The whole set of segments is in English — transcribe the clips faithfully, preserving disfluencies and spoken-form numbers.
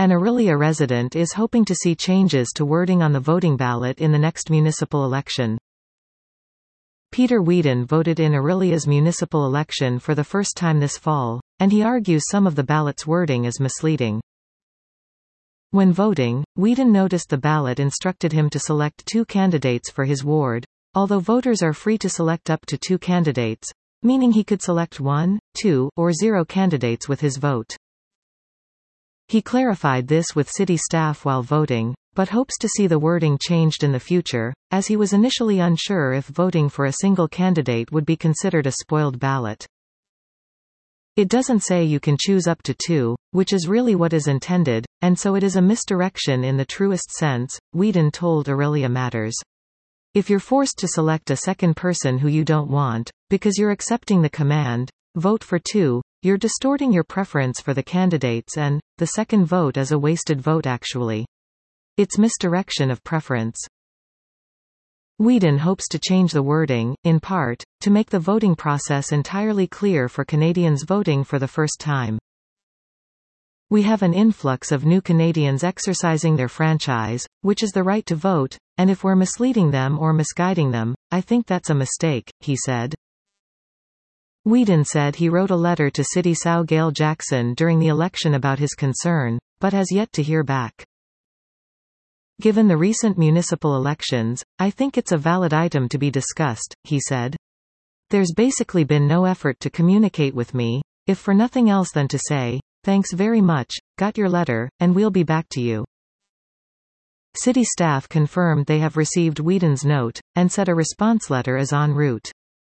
An Orillia resident is hoping to see changes to wording on the voting ballot in the next municipal election. Peter Whedon voted in Orillia's municipal election for the first time this fall, and he argues some of the ballot's wording is misleading. When voting, Whedon noticed the ballot instructed him to select two candidates for his ward, although voters are free to select up to two candidates, meaning he could select one, two, or zero candidates with his vote. He clarified this with city staff while voting, but hopes to see the wording changed in the future, as he was initially unsure if voting for a single candidate would be considered a spoiled ballot. It doesn't say you can choose up to two, which is really what is intended, and so it is a misdirection in the truest sense, Whedon told Orillia Matters. If you're forced to select a second person who you don't want, because you're accepting the command, vote for two, you're distorting your preference for the candidates and, the second vote is a wasted vote actually. It's misdirection of preference. Whedon hopes to change the wording, in part, to make the voting process entirely clear for Canadians voting for the first time. We have an influx of new Canadians exercising their franchise, which is the right to vote, and if we're misleading them or misguiding them, I think that's a mistake, he said. Whedon said he wrote a letter to City Sow Gail Jackson during the election about his concern, but has yet to hear back. Given the recent municipal elections, I think it's a valid item to be discussed, he said. There's basically been no effort to communicate with me, if for nothing else than to say, thanks very much, got your letter, and we'll be back to you. City staff confirmed they have received Whedon's note, and said a response letter is en route.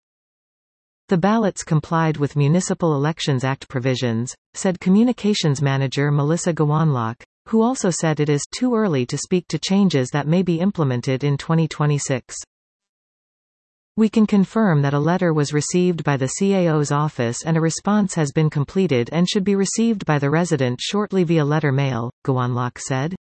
The ballots complied with Municipal Elections Act provisions, said Communications Manager Melissa Gawanlock, who also said it is too early to speak to changes that may be implemented in twenty twenty-six. We can confirm that a letter was received by the C A O's office and a response has been completed and should be received by the resident shortly via letter mail, Gawanlock said.